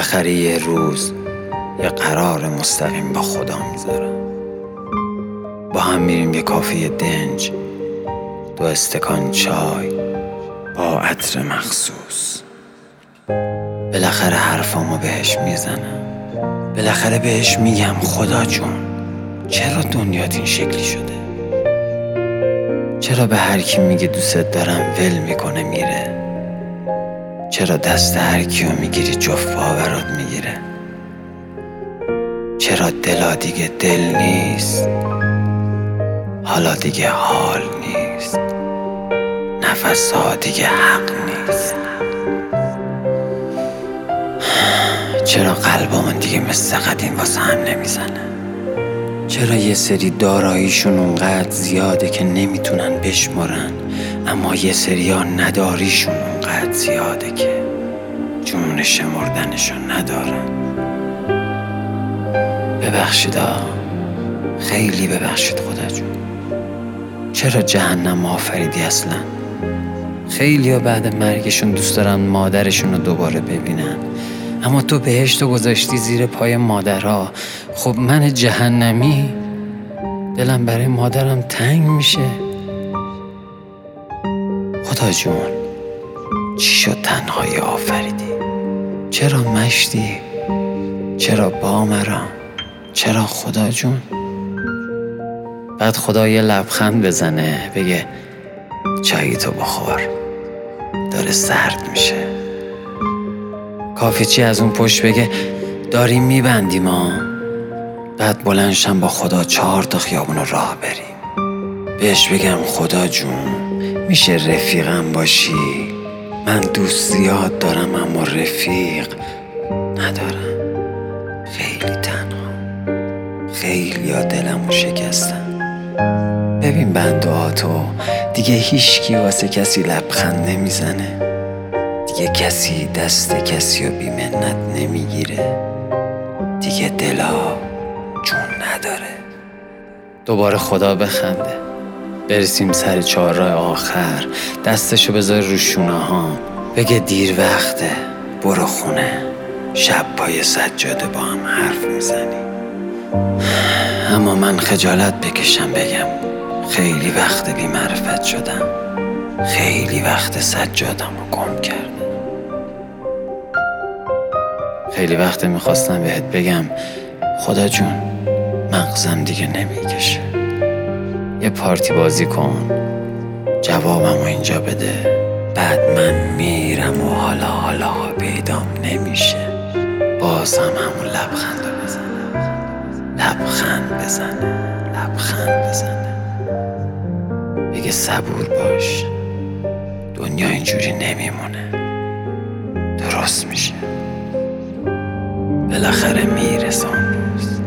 بالاخره یه روز یه قرار مستقیم با خدا میذارم. با هم میریم یه کافه دنج، 2 استکان چای با عطر مخصوص. بالاخره حرفامو بهش میزنم، بالاخره بهش میگم خدا جون چرا دنیات این شکلی شده؟ چرا به هر کی میگه دوست دارم ول میکنه میره؟ چرا دست هر کیو میگیری جفت پا برات میگیره؟ چرا دلا دیگه دل نیست، حالا دیگه حال نیست، نفس ها دیگه حق نیست؟ چرا قلبمون دیگه مثل قدیم واسه هم نمیزنه؟ چرا یه سری داراییشون اونقدر زیاده که نمیتونن بشمارن، اما یه سری ها نداریشون اونقدر زیاده که جون شمردنشو ندارن؟ ببخشید خیلی ببخشید خدا جون. چرا جهنم آفریدی اصلا؟ خیلی ها بعد مرگشون دوست دارن مادرشون رو دوباره ببینن، اما تو بهشت رو گذاشتی زیر پای مادرها. خب من جهنمی دلم برای مادرم تنگ میشه. خدا جون چی شد تنهایی آفریدی؟ چرا مشتی؟ چرا بامرام؟ چرا خدا جون؟ بعد خدا یه لبخند بزنه بگه چایی تو بخور، داره سرد میشه. کافی چی از اون پشت بگه داریم میبندیم بعد بلندشم با خدا 4 تا خیابون راه بریم. بهش بگم خدا جون میشه رفیقم باشی؟ من دوست زیاد دارم اما رفیق ندارم. خیلی تنها، خیلی ها دلمو شکستن. ببین بندهاتو دیگه هیچکی واسه کسی لبخند نمیزنه، دیگه کسی دست کسی رو بی منت نمیگیره، دیگه دلا جون نداره. دوباره خدا بخنده، برسیم سر 4 راه آخر، دستشو بذاره رو شونه ها، بگه دیر وقته برو خونه، شب پای سجاده با هم حرف میزنی. اما من خجالت بکشم بگم خیلی وقت بی معرفت شدم، خیلی وقت سجادم رو گم کردم. خیلی وقت میخواستم بهت بگم خدا جون مغزم دیگه نمیکشه، یه پارتی بازی کن جوابمو اینجا بده، بعد من میرم و حالا پیدام نمیشه. باز هم همون لبخند بزنه، لبخند بزنه بگه صبور باش، دنیا اینجوری نمیمونه، درست میشه، بالاخره میرسه اون روز.